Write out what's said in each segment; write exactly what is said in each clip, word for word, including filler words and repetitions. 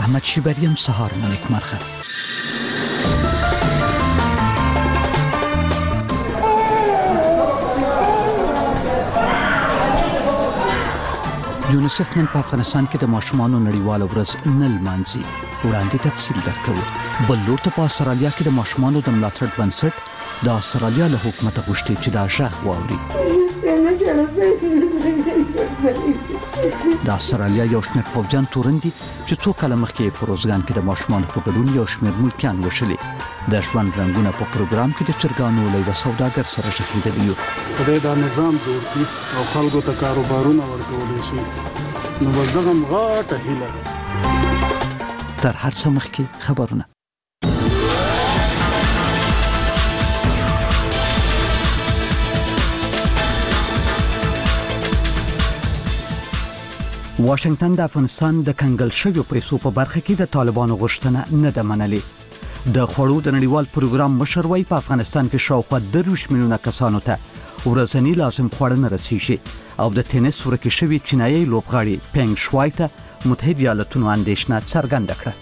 احمد شیبریم سهار منک مرخه. یونیسف نن په افغانستان کې د ماشومانو نړیواله ورځ نه لمانځي. وړاندې تفصیل درکوو. بل لور ته په استرالیا کې د ماشومانو د ملاتړ بنسټ د استرالیا له حکومت غوښتي چې دا غږ واوري. د استرالیا یو شمېر پوځیان تورن دي چې څو کاله مخکې په روزګان کې د ماشومانو په ګډون یو شمېر ملکیان وشلي. د ژوند رنګونه په پروګرام کې د چرګانو له یو سوداګر سره شهیدلی یو. خدای دا نظام جوړ کړي او خلکو ته کاروبارونه ورکولی شي. نو بس دغه غاټه هیله ده. تر هر څه مخکې خبرونه. واشنگټن د افغانستان د کنګل شویو پیسو په برخه کې د طالبانو غوښتنه نه ده منلې. د خوړو د نړیوال پروګرام مشر وایي په افغانستان کې شاوخوا درویشت میلیونه کسانو ته ورځنی لازم خواړه نه رسیږي او د تینس ورکې شوي چینایي لوبغاړي پنګ شوای ته متحده ایالاتونو اندېښنه څرګنده کړه.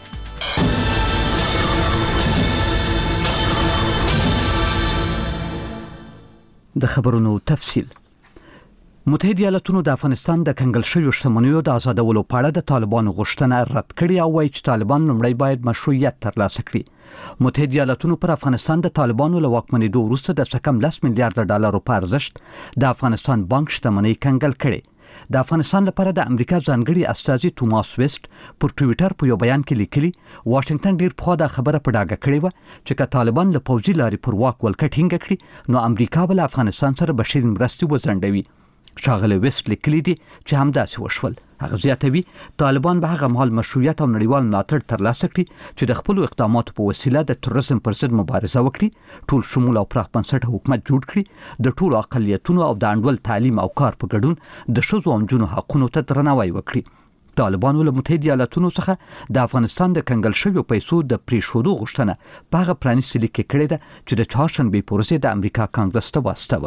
د خبرونو تفصیل. متحده ایالاتونو د افغانستان د کنګل شویو شتمنیو د آزادولو په اړه د طالبانو غوښتنه رد کړې او وایي چې طالبان لومړی باید مشروعیت ترلاسه کړي. متحده ایالاتونو پر افغانستان د طالبانو له واکمنېدو وروسته د څه کم لس میلیارډ ډالرو په ارزښت د افغانستان بانک شتمنۍ کنګل کړې. د افغانستان لپاره د امریکا ځانګړي استازي توماس ویسټ پر ټوئیټر په یو بیان کې لیکلي واشنگټن ډیر پخوا دا خبره په ډاګه کړې و چې که طالبان له پوځي لارې پر واک ولکه ټینګه کړي نو امریکا به له افغانستان سره بشري مرستې وځنډوي. ښاغلی ویسټ لیکلي دي چې همداسې وشول. هغه زیاتوي طالبان به هغه مهال مشروعیت او نړیوال ملاتړ ترلاسه کړي چې د خپلو اقداماتو په وسیله د تروریزم پر ضد مبارزه وکړي، ټول شمول او پراخ بنسټه حکومت جوړ کړي، د ټولو اقلیتونو او د انډول تعلیم او کار په ګډون د ښځو او نجونو حقونو ته درناوی وکړي. طالبانو له متحده ایالاتونو څخه د افغانستان د کنګل شویو پیسو د پریښودو غوښتنه په هغه پرانیستي لیک کې کړې ده چې د چهارشنبې په ورځ د امریکا کانګرس ته واستوه.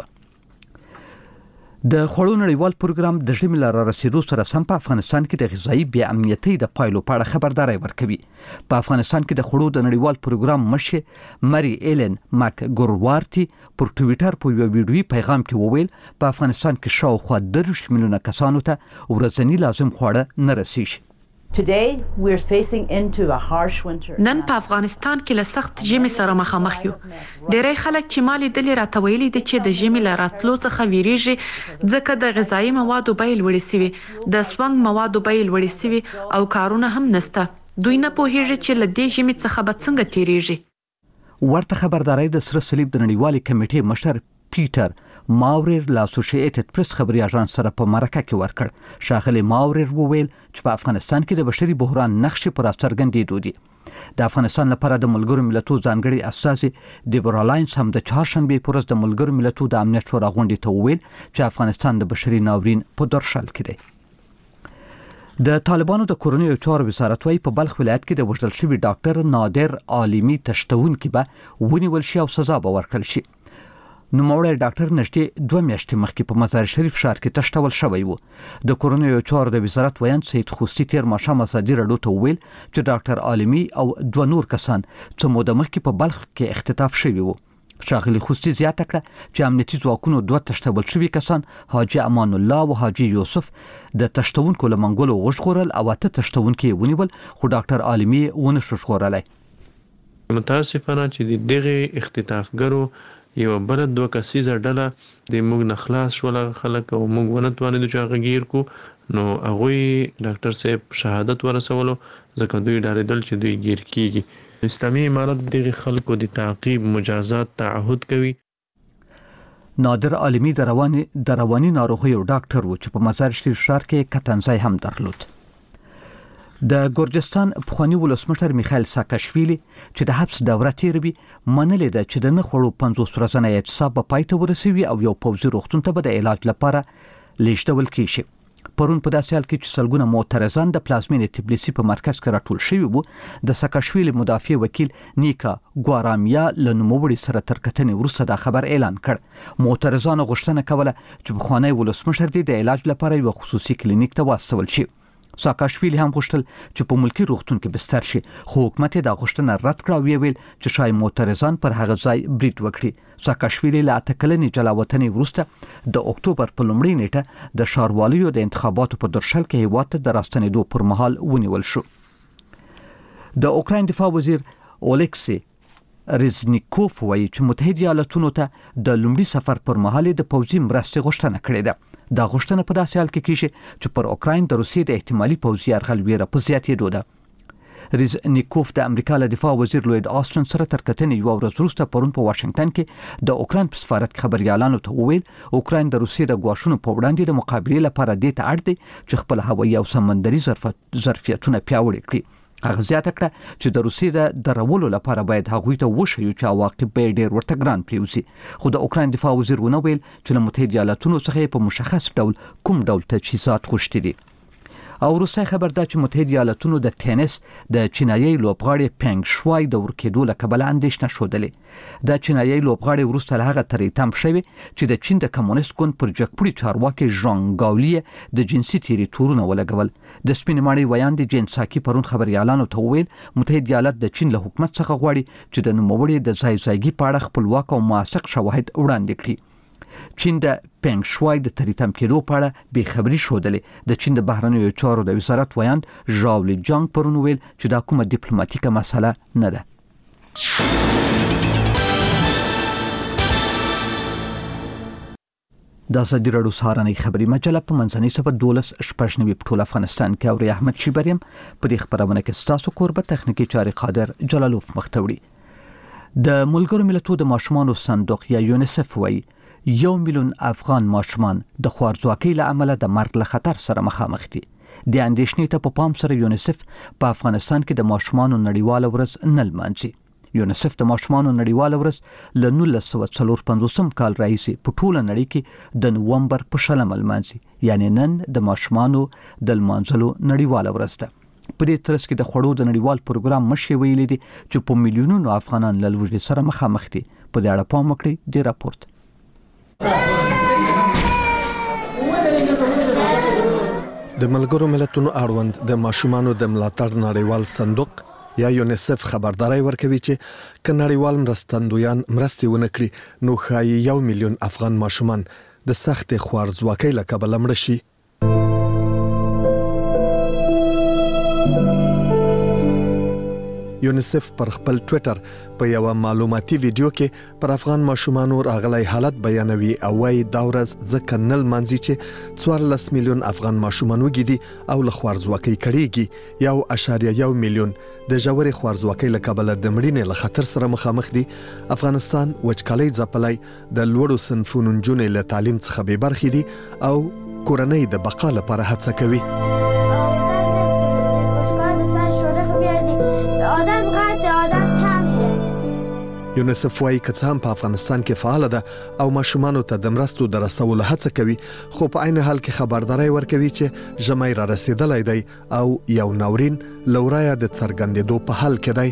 د خوړو نړیوال پروګرام د ژمي له رارسېدو سره سم په افغانستان کې د غذایي بې امنیتۍ د پایلو په اړه خبرداری ورکوي. په افغانستان کې د خوړو د نړیوال پروګرام مشر مری ایلن ماک ګوروارتي پر ټوئیټر په یو ویډیویي پیغام کې وویل په افغانستان کې شاوخوا درویشت میلیونه کسانو ته ورځنی لازم خواړه نه رسیږي. نن په افغانستان کې له سخت ژمي سره مخامخ یو. ډېری خلک چې مالي دلی راته ویلي دي چې د ژمي له راتلو څخه ویریږي ځکه د غذایي موادو بیې لوړې سوي، د سونګ موادو بیې لوړې سوي او کارونه هم نسته. دوی نه پوهیږي چې له دې ژمي څخه به څنګه تیریږي. ورته خبرداری د سره صلیب د نړیوالې کمیټې مشر پیټر ماورر له اسوسییټډ پریس خبري اژانس سره په مرکه کې ورکړ. ښاغلی ماورر وویل چې په افغانستان کې د بشري بحران نښې پر څرګندېدو دي. د افغانستان لپاره د ملګرو ملتونو ځانګړي استازي دیبورا لاینز هم د چهارشنبې په ورځ د ملګرو ملتونو د امنیت شورا غونډې ته وویل چې افغانستان د بشري ناورین په درشل کې دی. د طالبانو د کورنیو چارو وزارت وايي په بلخ ولایت کې د وژل شوي ډاکټر نادر عالمي تشتونکي به ونیول شي او سزا به ورکړل شي. نوموړی ډاکټر نږدې دوه میاشتې مخکې په مزار شریف ښار کې تشتول شوی و. د کورنیو چارو د وزارت ویاند سید خوستی تیر ماښام ازادي راډیو ته وویل چې ډاکټر عالمي او دوه نور کسان څه موده مخکې په بلخ کې اختطاف شوي وو. ښاغلي خوستی زیاته کړه چې امنیتي ځواکونو دوه تشتول شوي کسان حاجي امان الله او حاجي یوسف د تشتونکو له منګولو وژغورل او اته تشتونکي ونیول خو ډاکټر عالمي ونه شو ژغورلی. متاسفانه چې دغه اختطافګرو یو بل دوه کسیزه ډله د موږ نه خلاص شول خلک او موږ ونه توانېدو چې هغه ګیر کو نو هغوی ډاکټر صاحب شهادت ورسولو ځکه دوی ډارېدل چې دوی ګیر کیږي. اسلامي امارت دغه خلکو د تعقیب مجازات تعهد کوي. نادر عالمي د رواني د رواني ناروغیو ډاکټر و چې په مزار شریف ښار کې کتنځای هم درلود. د ګورجستان پخوانی ولسمشر میخائیل ساکاشویلی چې د حبس دوره تیروي منلې ده چې د نه خوړو پنځوس ورځنی اعتصاب به پای ته ورسوي او یو پوځي روغتون ته به د علاج لپاره لیږدول کیږي. پرون په داسې حال کې چې سلګونه معترضان د پلازمینې تبلیسي په مرکز کې راټول شوي وو، د ساکاشویلی مدافع وکیل نیکا ګوارامیا له نوموړي سره تر کتنې وروسته دا خبر اعلان کړ. معترضانو غوښتنه کوله چې پخوانی ولسمشر د علاج لپاره یو خصوصي کلینیک ته واستول شي. ساکاشویلی هم غوښتل چې په ملکی روغتون کې بستر شي، خو حکومت یې دا غوښتنه رد کړه او ویل چې شای معترضان پر هغه ځای بریټ وکړي. ساکاشویلی له اته کلنې جلاوطنۍ وروسته د اکتوبر په لومړۍ نیټه د ښاروالیو د انتخاباتو په درشل کې هیواد ته د راستنېدو پر مهال ونیول شو. د اوکراین دفاع وزیر اولکسی ریزنیکوف وایي چې متحده ایالاتونو ته د لومړي سفر پر مهال د پوځي مرستې غوښتنه کړې ده. دا غوښتنه په داسې حال کې کیږي چې پر اوکراین د روسیې د احتمالي پوځي یرغل ویره په زیاتېدو ده. ریزنیکوف د امریکا له دفاع وزیر لوید آسټن سره تر کتنې یو ورځ وروسته پرون په واشنگټن کې د اوکراین په سفارت کې خبريالانو ته وویل اوکراین د روسیې د ګواښونو په وړاندې د مقابلې لپاره دې ته اړ دی چې خپل هوایي او سمندري ظرفیتونه پیاوړي کړي. هغه زیاته کړه چې د روسیې د درولو لپاره باید هغوی ته وښیو چې عواقب به ډېر ورته ګران پریوزي. خو د اوکراین دفاع وزیر ونه ویل چې له متحده ایالاتونو څخه په مشخص ډول کوم ډول تجهیزات غوښتي دي. او روسي خبر ده چې متحده ایالاتونو د ټینس د چینایي لوبغاړي پنګ شوای د ورکېدو له کبله اندېښنه ښودلې. د چینایي لوبغاړي وروسته له هغه ترې تم شوی چې د چین د کمونیست ګوند پر جګپوړي چارواکي ژان ګاولي د جنسي تیری تورونه ولګول. د سپینې ماڼۍ ویاند جین ساکي پرون خبريالانو ته وویل متحده ایالات د چین له حکومت څخه غواړي چې د نوموړي د ځای ځایګي په اړه خپلواک او موثق شواهد وړاندې کړي. چین د پنګ شوای د تریتم کېدو په اړه بې خبري ښودلې. د چین د بهرنیو چارو د وزارت ویاند ژاو لی جانګ پرون ویل چې دا کومه ډیپلوماټیکه مسله نه ده. د ازادي راډیو سهارنۍ خبري مجله په منځنۍ صفحه دولس شپږ نوي په ټول افغانستان کې او احمد شیبریم په دې خبرونه کې ستاسو کوربه تخنیکی چاري قادر جلالوف مختوړي. د ملګرو ملتونو د ماشومانو صندوق یا یونیسف وایي یو میلیون افغان ماشومان د خوارځواکۍ له امله د مرګ له خطر سره مخامخ دي. د اندېښنې ته په پام سره یونیسف په افغانستان کې د ماشومانو نړیواله ورځ نه لمانځي. یونیسف د ماشومانو نړیواله ورځ له نولس سوه څلور پنځوسم کال راهیسې په ټوله نړۍ کې د نومبر په شلمه لمانځي. یعنی نن د ماشومانو د لمانځلو نړیواله ورځ ده. په دې ترڅ کې د خوړو د نړیوال پروګرام مشر ویلي دي چې په میلیونونو افغانان له لوږې سره مخامخ دي. په دې اړه پام وکړئ د راپورټ. د ملګرو ملتونو اړوند د ماشومانو د ملاتړ نړیوال صندوق یا یونیسف خبرداري ورکوي چې ک نړیوال مرستندویان مرستې ونه کړي نو ښایي یو میلیون افغان ماشومان د سخت خوارځواکۍ له کبله مړه شي. یونیسف پر خپل ټوئیټر په یو معلوماتي ویډیو کې پر افغان ماشومانو راغلی حالت بیانوي او وايي دا ورځ ځکه نل مانځي چې څوارلس میلیون افغان ماشومان وګړي او له خوارځواکۍ کړيږي. یو اشاریه یو میلیون د ژورې خوارځواکۍ له کبله د مړینې له خطر سره مخامخ دي. افغانستان وچکالۍ ځپلای د لوړو صنفونو نجونې له تعلیم څخه بې برخې دي او کورنۍ د بقا لپاره هڅه کوي. یونیسف وايي که څه هم په افغانستان کې فعال ده او ماشومانو ته د مرستو د رسولو هڅه کوي خو په عین حال کې خبرداري ورکوي چې ژمی را رسیدلی دی او یو ناورین لورایه د څرګندېدو په حال کې دی.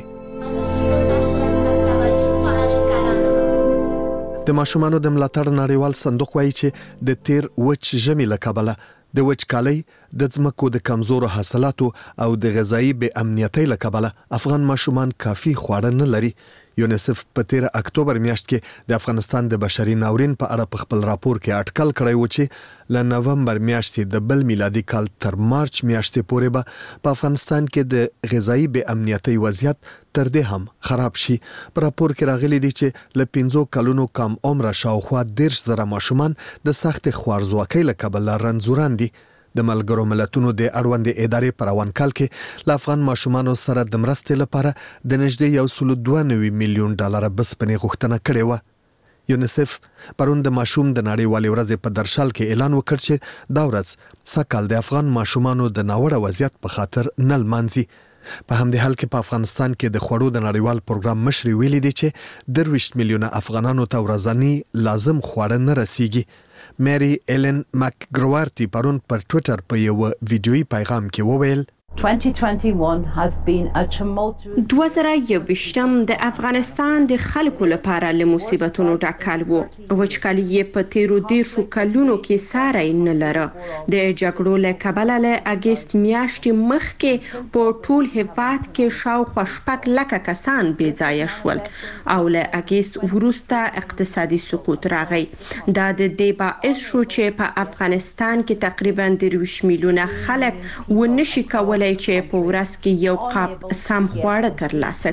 د ماشومانو د ملاتړ نړیوال صندوق وايي چې د تیر وچ ژمي له کبله د وچکالۍ د ځمکو د کمزورو حاصلاتو او د غذایی بې امنیتۍ له کبله افغان ماشومان کافي خواړه نه لري. یونیسف په تیر اکتوبر میاشت کې د افغانستان د بشري ناورین په اړه په خپل راپور کې اټکل کړی و چې له نومبر میاشتې د بل میلادي کال تر مارچ میاشتې پورې به په افغانستان کې د غذایی بې امنیتۍ وضعیت تر دې هم خراب شي. په راپور کې راغلي دي چې له پنځو کلونو کم عمره شاوخوا دېرش زره ماشومان د سخت خوارځواکۍ له کبله رنځوران دي. د ملګرو ملتونو د اړوند ادارې په روان کال کې ل افغان ماشومانو سره د مرستې لپاره د نږدې یو سل دوه نوي میلیون ډالر بسپنې غوښتنه کړې و. یونیسف پرون د ماشوم د نړیوالې ورځې په درشل کې اعلان وکړ چې دا ورځ سکهال د افغان ماشومانو د ناوړه وضعیت په خاطر نه لمانځي. په همدې حال کې په افغانستان کې د خوړو د نړیوال پروګرام مشر ویلي دی چې درویشت میلیونه افغانانو ته ورځنی لازم خواړه نه رسیږي. مری ایلن مک ګروارتي پرون پر ټوئیټر په یو ویډیویي پیغام کې وویل دوه زره یوویشتم د افغانستان د خلکو لپاره له مصیبتونو ډک کال و. وچکالي یې په تیرو دیرشو کلونو کې ساری نه لره. د جګړو له کبله له اګست میاشتې مخکې په ټول هیواد کې شاوخوا شپږ لکه کسان بې ځایه شول او له اګست وروسته اقتصادي سقوط راغی. دا د دې باعث شو چې په افغانستان کې تقریبا درویشت میلیونه خلک ونشي کولای چې په ورځ کې یو قاب سم خواړه ترلاسه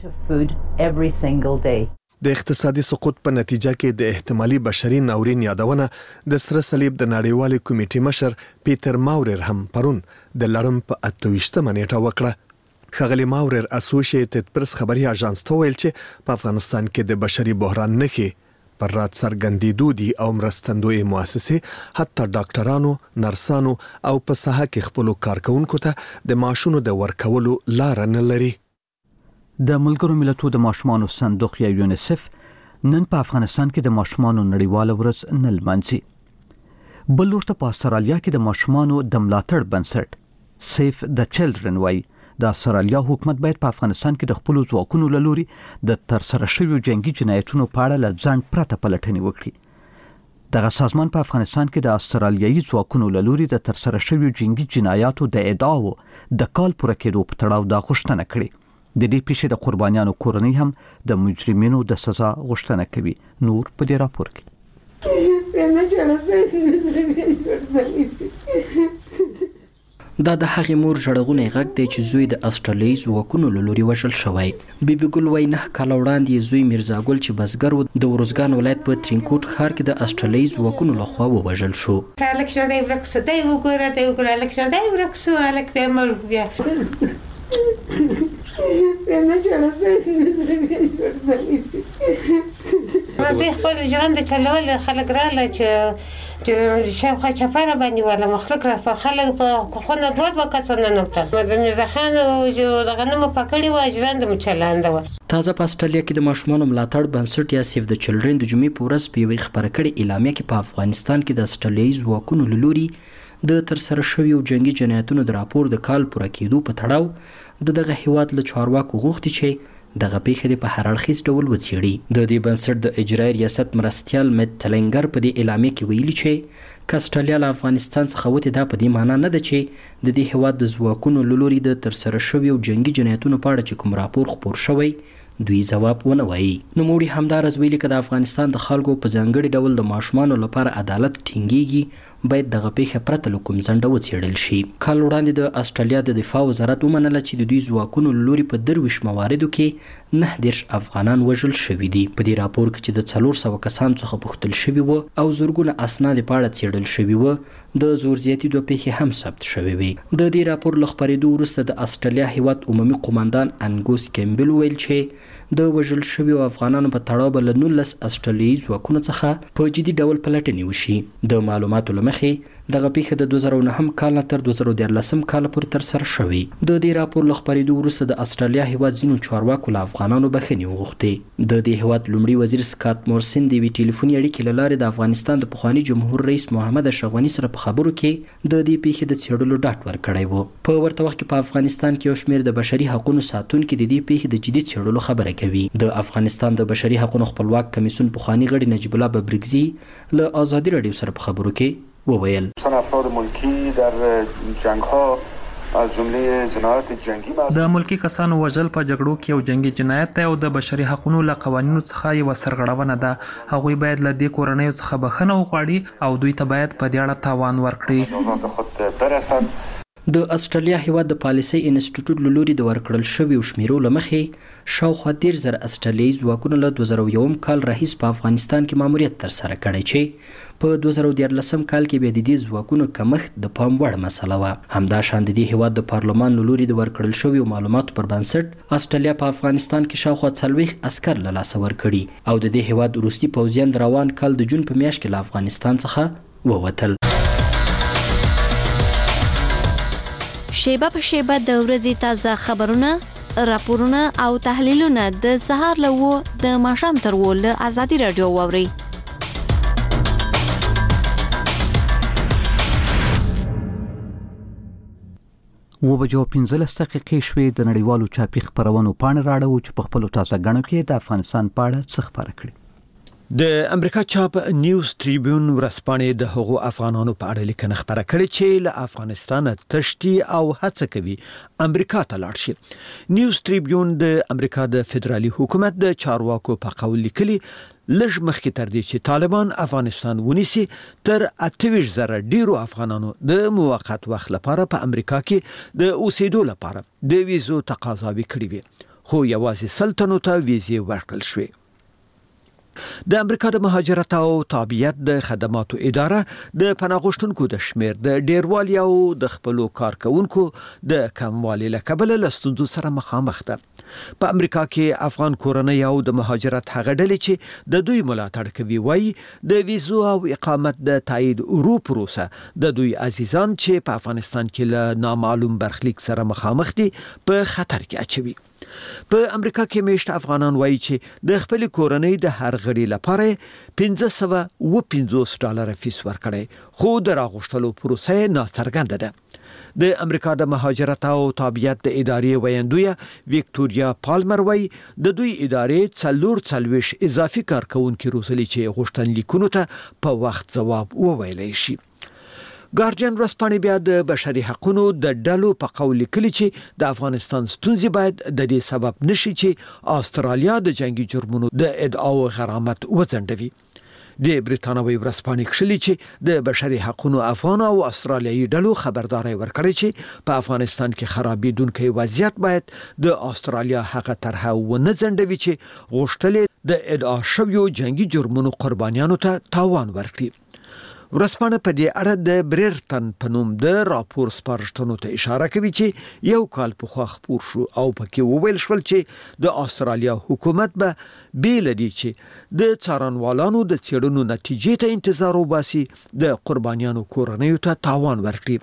کړي. د اقتصادي سقوط په نتیجه کې د احتمالي بشري ناورین یادونه د سره صلیب د نړیوالې کمیټې مشر پیټر ماورر هم پرون د لړم په اته ویشتمه نیټه وکړه. ښاغلي ماورر اسوسییټډ پریس خبري اژانس ته ویل چې په افغانستان کې د بشري بحران نښې پر رات څرګندېدو دي او مرستندوی مؤسسې حتی ډاکټرانو، نرسانو او په ساحه کې خپلو کارکونکو ته د معاشونو د ورکولو لار نه لري. د ملګرو ملتونو د ماشومانو صندوق یا یونیسف نن په افغانستان کې د ماشومانو نړیواله ورځ نه لمانځي. بل ورته په استرالیا کې د ماشومانو د ملاتړ بنسټ سیف د چلډرن وایي د استرالیا حکومت باید په افغانستان کې د خپل ځواکونو له لوري د ترسره شویو جنگي جنایتونو په اړه له ځنډ پرته پلټنې وکړي. دغه سازمان په افغانستان کې د استرالیایي ځواکونو له لوري د ترسره شویو جنگي جنایاتو د ادعاو د کال پوره کېدو په تړاو دا غوښتنه کړې. د دې پیښې د قربانیانو کورنۍ هم د مجرمینو د سزا غوښتنه کوي. نور په دې راپور کې دا د هغې مور ژړغونی غږ دی چې زوی د استرالیایي ځواکونو له لوري وژل شوی. بیبي ګل وایي نه کاله وړاندې یې زوی میرزا ګل چې بزګر و د ورزګان ولایت په ترینکوټ ښار کې د استرالیایي ځواکونو لخوا ووژل شو. هلک شړی ورک سو دی وګوره دی وګوره هلک شړی ورک سو هلک بیا مړ بیا زه خپل ژوند چلول خلک راله چې شاوخوا چپره باندې والا مخلوق را په خلک په خونه دوه دوه کسان ننوتل. د میرزا خان د غنمو پکړې وه ژرنده مو چلنده وه. تازه په استرالیا کې د ماشومانو ملاتړ بنسټ یا سیف د چلډرن د جمعې په ورځ په یوې خپره کړې اعلامیه کې په افغانستان کې د استرالیایي ځواکونو له لوري د ترسره شویو جنگي جنایتونو د راپور د کال پوره کېدو په تړاو د دغه هیواد له چارواکو غوښتي چې دغه پیښه په هر اړخیز ډول وڅېړي. د دې بنسټ د اجرایي ریاست مرستیال مت تلنګر په دې اعلامیه کې ویلي چې که استرالیا له افغانستان څخه وتې دا په دې معنا نه ده چې د دې هیواد د ځواکونو له لوري د ترسره شویو جنگي جنایتونو په اړه چې کوم راپور خپور شوی دوی جواب ونه وایي. نوموړي همداراز ویلي که د افغانستان د خلکو په ځانګړي ډول د ماشومانو لپاره عدالت ټینګیږي باید دغه پیښه پرته له کوم ځنډه وڅېړل شي. کال وړاندې د استرالیا د دفاع وزارت ومنله چې د دوی ځواکونو له لوري په درویشت مواردو کې نه دېرش افغانان وژل شوي دي. په دې راپور کې چې د څلور سوه کسانو څخه پوښتل شوي وه او زرګونه اسناد په اړه څېړل شوي وه د زور زیاتي دوه پیښې هم ثبت شوې وې. د دې راپور له خپرېدو وروسته د استرالیا هیواد عمومي قماندان انګوس کیمبل ویل چې د وژل شویو افغانانو په تړاو به له نولس استرالیایي ځواکونو څخه په جدي ډول پلټنې وشي. د معلوماتو له مخې دغه پیښه د دوه زره نهم کال نه تر دوه زره دیارلسم کال پورې ترسره شوې. د دې راپور له خپرېدو وروسته د استرالیا هیواد ځینو چارواکو له افغانانو بخښنې وغوښتې. د دې هیواد لومړي وزیر سکاټ مورسن د یوې ټلیفوني اړیکې له لارې د افغانستان د پخواني جمهور رئیس محمد اشرف غني سره په خبرو کې د دې پیښې د څېړلو ډاډ ورکړی و. په ورته وخت کې په افغانستان کې یو شمېر د بشري حقونو ساتونکي د دې پیښې د جدي څېړلو خبره کوي. د افغانستان د بشري حقونو خپلواک کمیسیون پخواني غړي نجیب الله ببرګزي له آزادي راډیو سره په خبرو کې وویل افراد ملکی در جنگ ها از جمله جنایات جنگی د ملکی کسانو وژل په جګړو کې یو جنگي جنایت دی او د بشري حقوقو له قوانینو څخه یو سرغړونه ده. هغوی باید له دې کورنیو څخه بخښنه وغواړي او دوی ته باید په دې اړه تاوان ورکړي. د استرالیا هیواد د پالیسۍ انسټیټیوټ له لوري د ورکړل شویو شمیرو له مخې شاوخوا دېرش زره استرالیایي ځواکونو له دوه زره یوم کال راهیسې په افغانستان کې ماموریت ترسره کړی چې په دوه زره دیارلسم کال کې بیا د دې ځواکونو کمښت د پام وړ مسله وه. همداشان د دې هیواد د پارلمان له لوري د ورکړل شویو معلوماتو پر بنسټ استرالیا په افغانستان کې شاوخوا څلوېښت عسکر له لاسه ورکړي او د دې هیواد وروستي پوځیان د روان کال د جون په میاشت کې له افغانستان څخه ووتل. شیبه په شیبه د ورځې تازه خبرونه، راپورونه او تحلیلونه د سهار له اوه د ماښام تر اوه له ازادي راډیو واورئ. و بجو پنځلس دقیقې شوې. د نړیوالو چاپي خبرونو پاڼې راړو چې په خپل تازه غنو کې د افغانستان په اړه څه خبره کړي. د امریکا چاپ نیوز ټریبیون ورځپاڼې د هغو افغانانو په اړه لیکنه خبره کړې چې له افغانستان تشتي او هڅه کوي امریکا ته لاړ شي. نیوز ټریبیون د امریکا د فدرالي حکومت د چارواکو په قول لیکلي لږ مخکې تر دې چې طالبان افغانستان ونیسي تر اته ویشت زره ډیرو افغانانو د موقت وخت لپاره په امریکا کې د اوسېدو لپاره د ویزو تقاضاوي کړې وي، خو یوازې سلطنو ته ویزې ورکړل شوې. د امریکا د مهاجرت او تابعیت د خدماتو اداره د پناه غوښتونکو د شمیر د ډیروالي او د خپلو کارکونکو د کموالي له کبله له ستونزو سره مخامخ ده. په امریکا کې افغان کورنۍ او د مهاجرت هغه ډلې چې د دوی ملاتړ کوي وایي د ویزو او اقامت د تایید ورو پروسه د دوی عزیزان چې په افغانستان کې له نامعلوم برخلیک سره مخامخ دي په خطر کې اچوي. په امریکا کې میشت افغانان وایي چې د خپل کورنۍ د هر غړي لپاره پنځه سوه او پنځوس ډالر فیس ورکړي، خو د راغوښتلو پروسه ناڅرګنده ده. د امریکا د مهاجرت او تابعیت د ادارې ویاندویه ویکټوریا پالمر وایي د دوی ادارې څلور څلوېښت اضافي کارکونکي روزلي چې غوښتنلیکونو ته په وخت ځواب وویلی شي. ګارډین ورځپاڼې بیا د بشري حقوقو د ډلو په قول لیکلي چې د افغانستان ستونزې باید د دې سبب نشي چې استرالیا د جنگي جرمونو د ادعاو غرامت وځنډوي. د بریتانوي ورځپاڼې کښلي چې د بشري حقوقو افغان او استرالیایي ډلو خبرداري ورکړي چې په افغانستان کې خرابېدونکي وضعیت باید د استرالیا هغه طرحه ونه ځنډوي چې غوښتل د ادعا شویو جنگي جرمونو قربانیانو ته تاوان ورکړي. ورځپاڼه په دې اړه د بریرټن په نوم د راپور سپارښتنو ته اشاره کوي چې یو کال پخوا خپور شو او پکې وویل شول چې د استرالیا حکومت به بیل دي چې د څارنوالانو د څېړنو نتیجې ته انتظار وباسي د قربانیانو کورنیو ته تاوان ورکړي.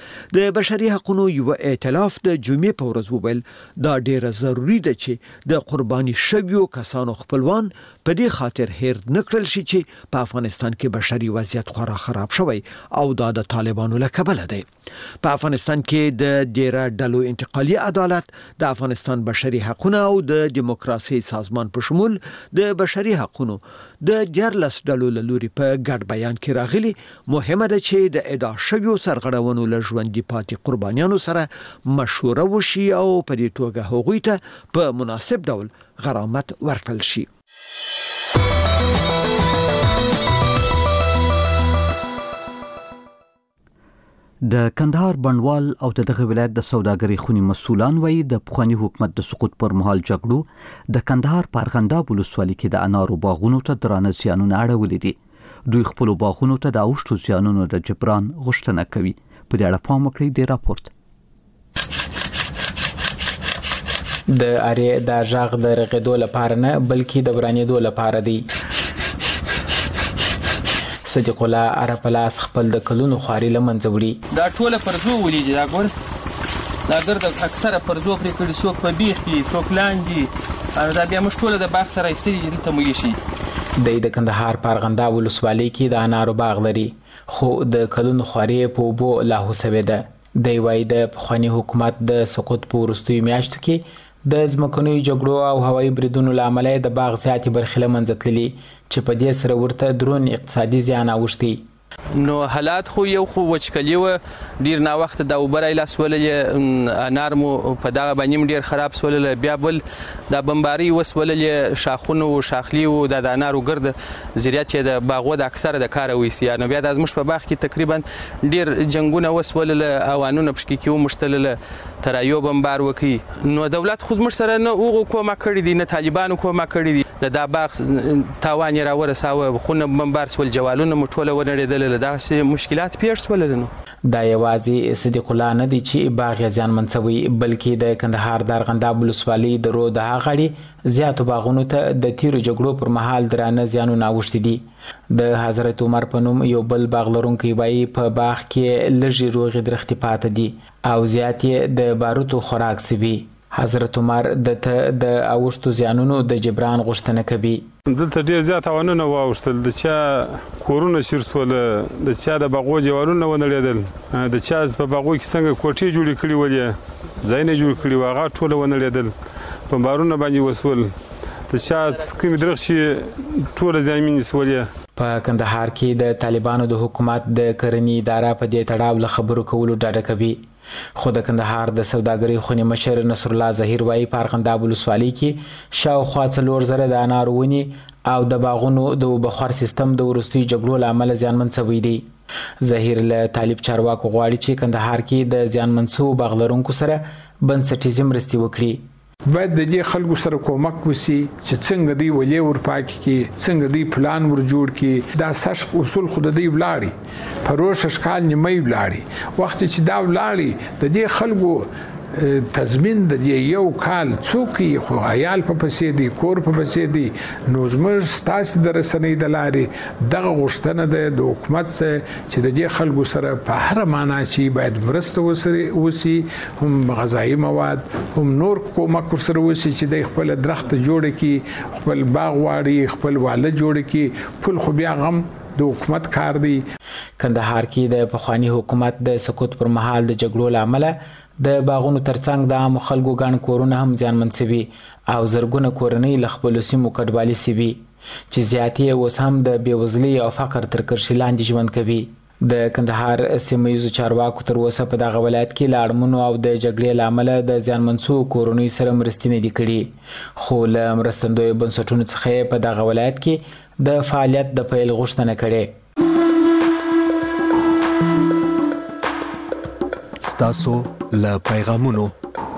د بشري حقوقو یو ائتلاف د جمعې په ورځ وویل دا ډیره ضروری ده چې د قرباني شویو کسانو خپلوان په دې خاطر هیر نکړل شي چې په افغانستان کې بشري وضعیت خورا خراب شوی او دا د طالبانو له کبله دی. په افغانستان کې د ډیره ډلو انتقالي عدالت، د افغانستان بشري حقوقو او د دیموکراسي سازمان په شمول د بشري حقوقو د دیارلس ډلو له لوري په ګډ بیان کې راغلي مهمه ده چې د ادعا شویو سرغړونو له ژوندي پاتې قربانیانو سره مشوره وشي او په دې توګه هغوی ته په مناسب ډول غرامت ورکړل شي. د کندهار بڼوال او د دغه ولایت د سوداګرۍ خونی مسولان وایي د پخوانی حکومت د سقوط پر مهال جګړو د کندهار په ارغنداب ولسوالۍ کې د انارو باغونو ته درانه زیانونه اړولي دي. دوی خپل باغونو ته د اوښتو زیانونو د جبران غوښتنه کوي. په دې اړه پام وکړئ د راپورټ. د اړې د ژغ د رغېدو لپاره نه بلکې د ورانېدو لپاره دی. صدیق الله عرفلاس خپل د کلونو خواري لمنځه وړي. دا ټوله پرزو ولې دا ګور دا ګرد اکثره پرزو پرې کړي څوک په بیخ کې څوک لاندې دا بیا موږ ټوله د باغ سره ایستلي چې دلته موږ شي. د کندهار په ارغنداب ولسوالۍ کې د انارو باغ لري خو د کلونو خواري په اوبو لاهو سوې ده. دی وایي د پخواني حکومت د سقوط په وروستیو میاشتو کې د ځمکنیو جګړو او هوایي بریدونو له امله د باغ زیاتې برخې له منځه تللي چې په دې سره ورته درون اقتصادي زیان اوښتی. نو حالات خو یو خو وچکلي وه، ډېر ناوخته دا اوبه رایلاس وللې، انار مو په دغه باندې ډېر خراب سولله. بیا بل دا بمباري وسوللې، شاخونه و شاخلي و دا د انارو ګرد زیات چې د باغو د اکثره د کاره ویسي. نو بیا دا زموږ په باغ کې تقریبا ډېر جنګونه وسولله، اوانونه پشکې کې ومشتلله، ترایو بمبار وکړي. نو دولت خو زموږ سره نه هغو کومک کړي دي نه طالبانو کومک کړي دي. د دا باغ تاوان یې راورساوه، خونه بمبار سول، جوالونه مو ټوله ونړېدل، داسې مشکلات پیښ شول. نو دا یوازې صدیق الله نه دی چې باغ یې زیانمن شوی بلکې د کندهار د ارغنداب ولسوالۍ د رو د هغه غړي زیاتو باغونو ته د تیرو جګړو پر مهال درانه زیانونه اوښتي دي. د حضرت عمر په نوم یو بل باغ لرونکی وایي په باغ کې لږې روغې درختې پاتې دي او زیات یې د باروتو خوراک سوي. حضرت عمر د اوښتو زیانونو د جبران غوښتنه کوي. دلته ډیر زیات تاوانونه واوښتل، د چا کورونه شیر شول، د چا د باغو دیوالونه ونړېدل، د چا په باغو کې څنګه کوټې جوړې کړې ولې ځایونه جوړ کړي وو هغه ټوله ونړېدل، په بارونه باندې وسول، د چا کومې درخشي ټوله زیانمنې سولې. په کندهار کې د طالبانو د حکومت د کرنې اداره په دې تړاو له خبرو کولو ډډه کوي. خو د کندهار د سوداګرۍ خونې مشر نصر الله ظهیر وایي په ارغنداب ولسوالۍ کې شاوخوا څلور زره د انارو ونې او د باغونو د اوبهخور سیستم د وروستیو جګړو له امله زیانمن شوی دی. ظهیر له طالب چارواکو غواړي چې کندهار کې د زیانمن شوو باغ لرونکو سره بنسټیزې مرستې وکړي. باید د دې خلکو سره کومک وسی چې څنګه دی ولې ورپاک کې څنګه دی پلان ور جوړ کې دا سش اصول خود دی ولاړی پروش اشکال نیمه ولاړی وخت چې دا ولاړی د دې خلکو تضمین د یو کال څوک خو عیال په پسې دی کور په پسې دی نو زموږ ستاسو د رسنۍ د لارې دغه غوښتنه ده د حکومت سره چې د دې خلکو سره په هر معنا چې باید مرسته وسري وسی هم غذایی مواد هم نور کومک سره وسی چې د خپل درخت جوړ کی خپل باغ واړي خپل واله جوړ کی خپل خو بیا غم د حکومت کار دی. کندهار کې د پخوانی حکومت د سقوط پر مهال د جګړو لامل د باغونو ترڅنګ د عام خلکو ګڼ کورونه هم زیانمن شوي او زرګونه کورنۍ له خپلو سیمو کډوالي شوي چې زیاتې اوس هم د بېوزلۍ او فقر تر کرښې لاندې ژوند کوي. د کندهار سیمه ییزو چارواکو تر اوسه په دغه ولایت کې له اړمنو او د جګړې له امله د زیانمن شوو کورنیو سره مرستې نه دي کړي، خو له مرستندویو بنسټونو څخه یې په دغه ولایت کې د فعالیت د پیل غوښتنه کړې. ستاسو له پیغامونو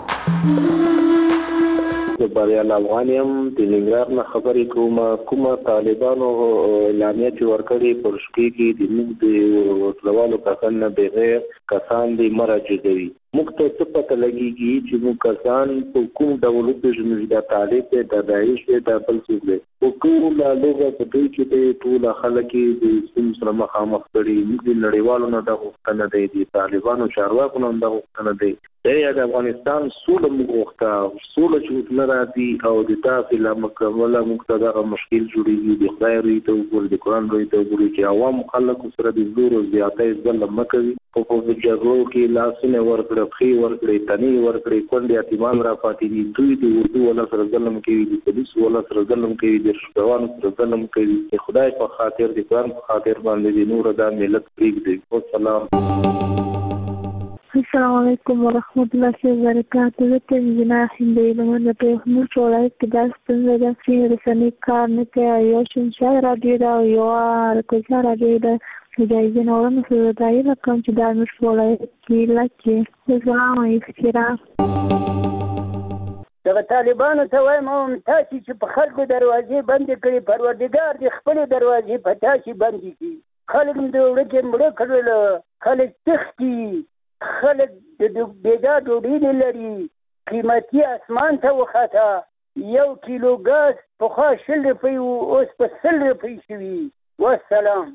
د بریال افغانیم د ننګرهار نه خبرې کوم کومه طالبانو اعلامیه چې ورکړي پر شپې کې د موږ د وسلوالو کسان نه بغیر کسان دي مرجدوي موږ ته څه پته لګیږي چې موږ کسان په کوم ډول پیژنو د طالب د داعش د بل څه دي او کوم لا لوګه په دې کې د ټول خلک د سیم سره مخامخ کړي موږ د نړیوالو نه د غوښتنه دی د طالبانو چارواکو نه د غوښتنه دی د افغانستان سوله موږ غوښته سوله چې لري او د تاسو له مکمله مقتدره مشکل جوړیږي د خدای ری ته وګور د قران ری ته وګوري چې عوام خلکو سره د زور او زیاتې ظلم مکوي په په جګړو کې لاسونه ورکړي خي ورکړي تني ورکړي کونډه یتیمان را پاتې دي دوی د اردو ولا سره ظلم کوي د پولیس ولا سره ظلم کوي د شپوانو سره ظلم کوي د خدای په خاطر د قران په خاطر باندې د نور د ملت پریږدي. والسلام. السلام علیکم ورحمۃ اللہ وبرکاتہ. زه ته انجینر هندې له منځه په موږ ولایت کې د ستنې د سیمې رسنۍ کار نه کوي یو شنشا راډیو دا یو ارکوزا راډیو دا د جایزې نورم سره دای له کوم چې د موږ ولایت کې لکه السلام علیکم. دغه طالبانو ته وایم تاسو چې په خلکو دروازې بندې کړي پروردګار دې خپل دروازې په تاسو بندې کړي خلک د وړکې مړه کړل خلک تختی خلک د بیدا ډوډۍ نه لري قیمتي اسمان ته وخته یو کیلو ګاز پخوا شل روپۍ اوس په سل روپۍ شوي. والسلام.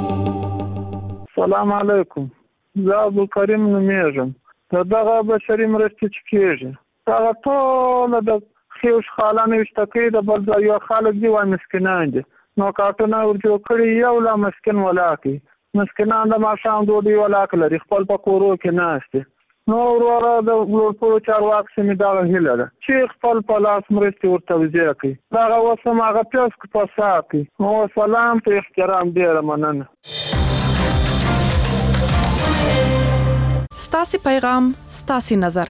سلام علیکم. زه عبدالکریم نومیږم. د دغه بشري مرستې چې کېږي هغه ټوله د خیوش خالانې وشتکۍ د بل ځای یو خلک دي وایي مسکینان دي نو کارټونه ور جوړ کړي یو لا مسکین ولاکي مسکینان د ماښام ډوډۍ ولاک لري خپل په کورو کې ناست دي نو وروره د لوړپوړو چارواکو سمې دغه هیله ده چې خپل په لاس مرستې ورته توزیع کړي دغه اوس هم هغه پیسک په سا کړي نو سلام په احترام ډېره مننه. ستاسې پیغام ستاسې نظر.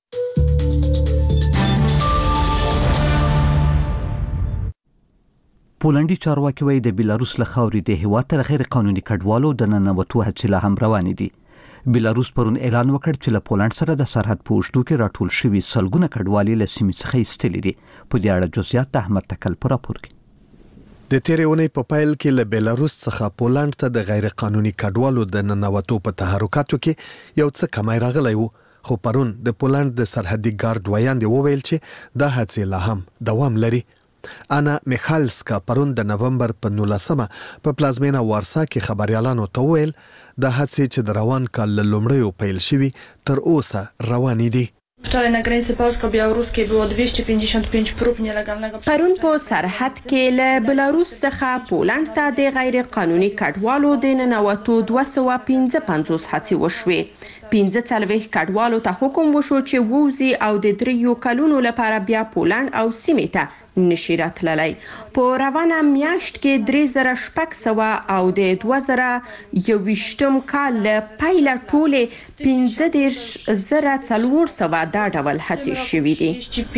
پولنډي چارواکي وايي د بیلاروس له خاورې د هیواد ته غیر قانوني کډوالو د ننوتو هڅې لا هم روانې دي. بیلاروس پرون اعلان وکړ چې له پولند سره د سرحد په اوږدو کې راټول شوي سلګونه کډوالي له سیمې څخه ایستلي دي. په دې اړه جزئیات احمد تکل په راپور کې. د تیرې اونۍ په پایل کې له بیلاروس څخه پولند ته د غیر قانوني کډوالو د ننوتو په تحرکاتو کې یو څه کمی راغلی و خو پرون د پولند د سرحدي ګارد ویاندې وویل چې دا هڅې لا هم دوام لري. انا میخالسکا پرون د نومبر په نولسمه په پلازمینه وارسا کې خبريالانو ته ویل د هڅې چې د روان کال لومړیو پیل شوي تر اوسه روانې دي. Wczoraj na granicy polsko-białoruskiej było dwieście pięćdziesiąt pięć prób nielegalnego. پرون په سرحد کې له بلاروس څخه پولند ته د غیر قانوني کډوالو د ننوتو دوه سوه پنځه پنځوس هڅې وشوې. پنځه څلوېښت کډوالو ته حکم وشو چې ووځي او د دریو کلونو لپاره بیا پولند او سیمې ته نشي راتللی. په روانه میاشت کې درې زره شپږ سوه او د دوه زره یوویشتم کال له پیله ټولې پنځه دېرش زره څلور سوه دا ډول هڅې شوي دي.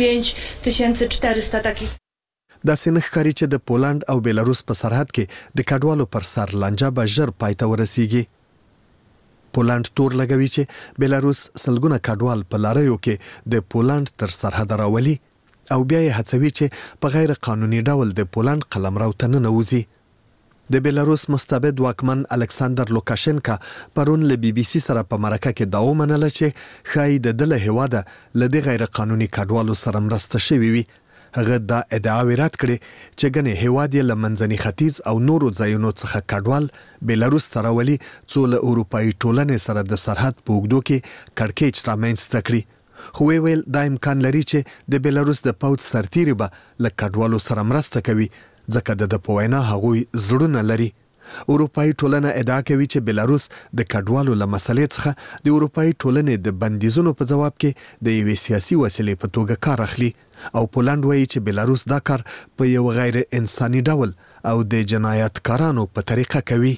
داسې نه ښکاري چې د پولند او بیلاروس په سرحد کې د کډوالو پر سر لانجه به ژر پای ته ورسیږي. پولند تور لګوي چې بیلاروس سلګونه کډوال په لاریو کې د پولند تر سرحد راولي او بیا یې هڅوي چې په غیر قانوني ډول د پولند قلمرو ته ننوځي. د بیلاروس مستبد واکمن الکساندر لوکاشنکا پرون له بي بي سي سره په مرکه کې دا ومنله چې ښایي د ده له هېواده له دې غیر قانوني کډوالو سره مرسته شوې وي. هغه دا ادعاوې رد کړې چې ګنې هېواد یې له منځني ختیځ او نورو ځایونو څخه کډوال بیلاروس ته راولي څو له اروپایي ټولنې سره د سرحد په اوږدو کې کړکېچ رامنځته کړي. خو ویې ویل دا امکان لري چې د بیلاروس د پوځ سرتیري به له کډوالو سره مرسته کوي ځکه د ده په وینا هغوی زړونه لري. اروپایي ټولنه ادعا کوي چې بیلاروس د کډوالو له مسلې څخه د اروپایي ټولنې د بندیزونو په ځواب کې د یوې سیاسي وسیلې په توګه کار اخلي او پولند وایي چې بیلاروس دا کار په یو غیر انساني ډول او د جنایتکارانو په طریقه کوي.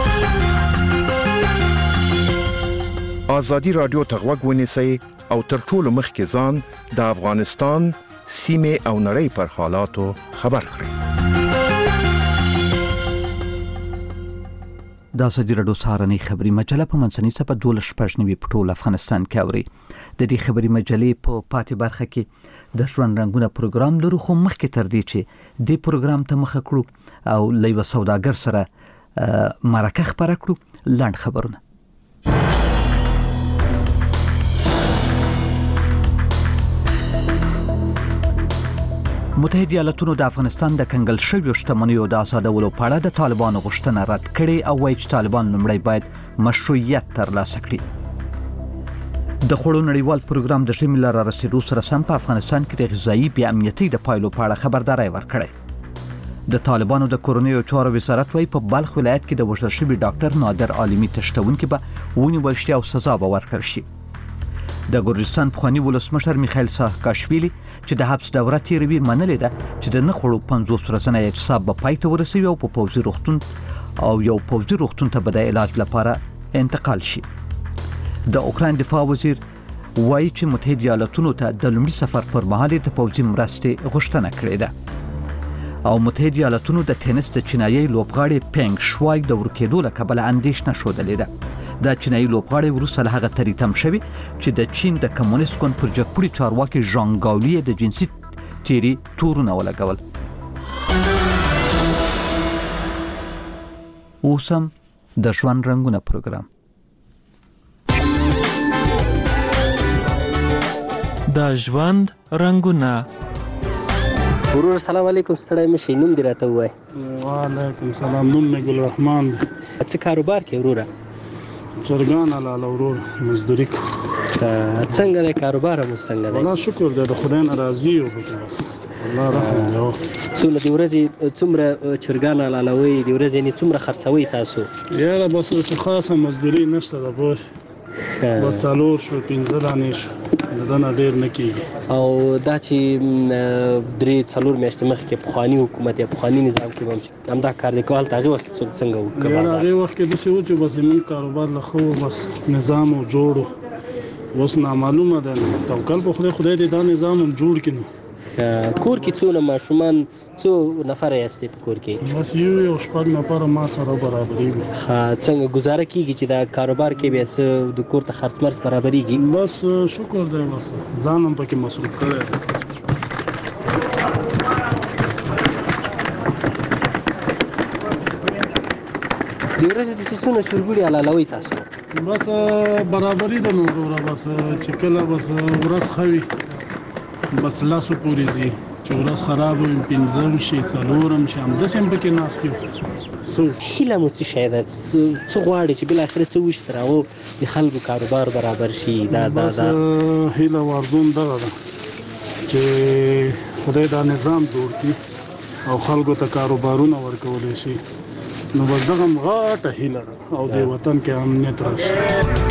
ازادي رادیو ته غوږ ونیسئ او تر ټولو مخکې ځان د افغانستان سیمې او نړۍ پر حالاتو خبر کړئ. د ازادي راډیو سهارنۍ خبري مجله په منځنۍ صفحه دولس شپږ نوي په ټول افغانستان کې اوري. د دې خبري مجلې په پاتې برخه کې د ژوند رنګونه پروګرام لرو، خو مخکې تر دې چې دې پروګرام ته مخه کړو او له یو سوداګر سره مرکه خبره کړو، لاند خبرونه. متحده ایالاتونو د افغانستان د کنګل شویو شتمنیو د آزادولو په اړه د طالبانو غوښتنه رد کړې او وایي چې طالبان لومړی باید مشروعیت ترلاسه کړي. د خوړو نړیوال پروګرام د ژمي له رارسېدو سره سم په افغانستان کې د غذایي بې امنیتۍ د پایلو په اړه خبرداری ورکړی. د طالبانو د کورنیو چارو وزارت وایي په بلخ ولایت کې د وژل شوي ډاکټر نادر عالمي تشتونکي به ونیول شي او سزا به ورکړل شي. د ګورستان پخوانی ولسمشر میخائیل سااکاشویلی چې د حبس دوره تیروي منلې ده چې د نخړو پنځوس ورځنی اعتصاب به پای ته ورسوي او په پوځي روغتون او یو پوځي روغتون ته به د علاج لپاره انتقال شي. د اوکراین دفاع وزیر وایي چې متحده ایالاتونو ته د لومړي سفر پر مهال د پوځي مرستې غوښتنه کړې ده او متحده ایالاتونو د ټینس د چینایي لوبغاړي پنګ شوای د ورکېدو له کبله اندېښنه ښودلې ده. دا چینایي لوبغاړی وروسته له هغه تریتم شوی چې د چین د کمونیست ګوند پر جګپوړي چارواکي ژان ګاولي د جنسي تیري تورونه ولګول. اوس هم د ژوند رنګونه پروګرام. د ژوند رنګونه. ورور سلام علیکم، ستړی مشي، نوم دې راته ووایه. وعلیکم سلام، نوم مې ګل رحمان. څه کاروبار کوې وروره؟ چرګان حلاله ورور، مزدوري کوم. څنګه دی کاروبار هم څنګه دی؟ والله شکر دی، د خدای نه راضي یو، بس الله رحم دی. څومره د ورځې څومره چرګان حلالوئ؟ د ورځې یعنې څومره خرڅوئ تاسو؟ یاره بس څه خاصه مزدوري نشته ده، بس بس څلور شو پنځه دانې شو، د ده نه ډېر نه کېږي. او دا چې درې څلور میاشتې مخکې پخواني حکومت یا پخواني نظام کې به همدا کار دی کوه، هلته هغې وخت کې څنګه و؟ یاره هغې وخت کې داسې و چې بس زموږ کاروبار له ښه و، بس نظام و جوړ و. اوس نامعلومه ده، توکل په خدای، خدای دې دا نظام هم جوړ کړي. کور کې څونه ماشومان، څو نفره یاستئ په کور کې؟ بس یو یو شپږ نفره ما سره برابرېږي. څنګه گزاره کېږي چې دا کاروبار کې بیا څه د کور ته خرڅ مرڅ برابرېږي؟ بس شکر دی، بس ځان هم پکې مصروف کړی دی. د ورځې داسې څونه چرګوړي حلالوئ تاسو؟ بس برابري ده نو وروره، بس چې کله بس ورځ ښه وي بس لسو پورې ځي، چې ورځ خراب وي پنځم شي څلورم شي همداسې هم پکې ناست یو سو هیله مو څه شی ده څه غواړي چې بالاخره څه وشي تر هغو د خلکو کاروبار برابر شي دا دا بس دا هیله واردوم دغه ده چې خدای دا نظام جوړ کړي او خلکو ته کاروبارونه ورکولی شي نو بس دغه غاټه هیله ده او د وطن کې امنیت راشي